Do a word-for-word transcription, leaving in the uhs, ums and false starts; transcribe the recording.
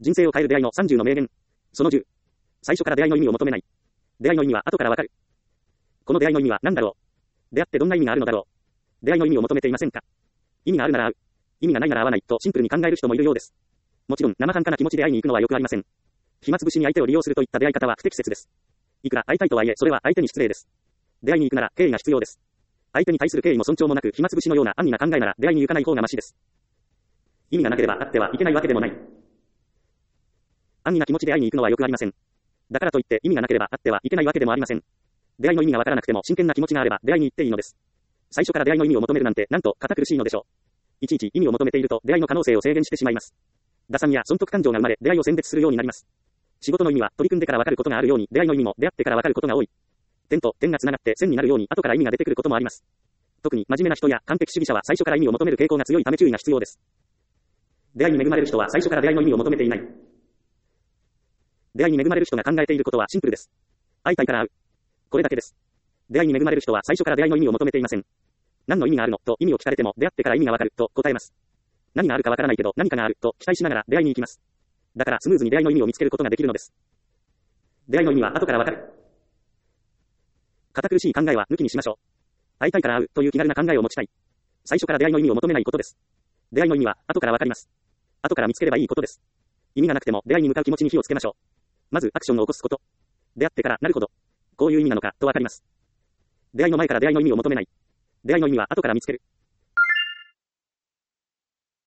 人生を変える出会いのさんじゅうの名言。そのじゅう。最初から出会いの意味を求めない。出会いの意味は後からわかる。この出会いの意味は何だろう。出会ってどんな意味があるのだろう。出会いの意味を求めていませんか。意味があるなら会う。意味がないなら会わないとシンプルに考える人もいるようです。もちろん生半可な気持ちで会いに行くのはよくありません。暇つぶしに相手を利用するといった出会い方は不適切です。いくら会いたいとはいえそれは相手に失礼です。出会いに行くなら敬意が必要です。相手に対する敬意も尊重もなく暇つぶしのような安易な考えなら出会いに行かない方がマシです。意味がなければ会ってはいけないわけでもない。安易な気持ちで会いに行くのはよくありません。だからといって意味がなければ会ってはいけないわけでもありません。出会いの意味がわからなくても真剣な気持ちがあれば出会いに行っていいのです。最初から出会いの意味を求めるなんてなんと堅苦しいのでしょう。いちいち意味を求めていると出会いの可能性を制限してしまいます。打算や損得感情が生まれ出会いを選別するようになります。仕事の意味は取り組んでからわかることがあるように出会いの意味も出会ってからわかることが多い。点と点がつながって線になるように後から意味が出てくることもあります。特に真面目な人や完璧主義者は最初から意味を求める傾向が強いため注意が必要です。出会いに恵まれる人は最初から出会いの意味を求めていない。出会いに恵まれる人が考えていることはシンプルです。会いたいから会う。これだけです。出会いに恵まれる人は最初から出会いの意味を求めていません。何の意味があるのと意味を聞かれても出会ってから意味がわかると答えます。何があるかわからないけど何かがあると期待しながら出会いに行きます。だからスムーズに出会いの意味を見つけることができるのです。出会いの意味は後からわかる。堅苦しい考えは抜きにしましょう。会いたいから会うという気軽な考えを持ちたい。最初から出会いの意味を求めないことです。出会いの意味は後からわかります。後から見つければいいことです。意味がなくても出会いに向かう気持ちに火をつけましょう。まずアクションを起こすこと。出会ってからなるほど。こういう意味なのかとわかります。出会いの前から出会いの意味を求めない。出会いの意味は後から見つける。